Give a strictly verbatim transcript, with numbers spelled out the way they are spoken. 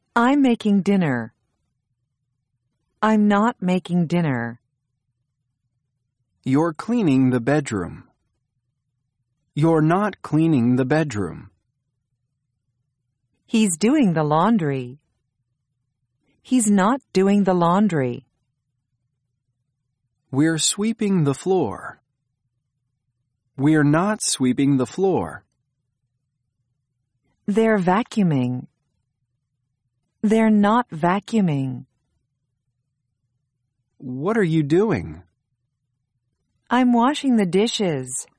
I'm making dinner. I'm not making dinner. You're cleaning the bedroom. You're not cleaning the bedroom. He's doing the laundry. He's not doing the laundry. We're sweeping the floor. We're not sweeping the floor. They're vacuuming. They're not vacuuming. What are you doing? I'm washing the dishes.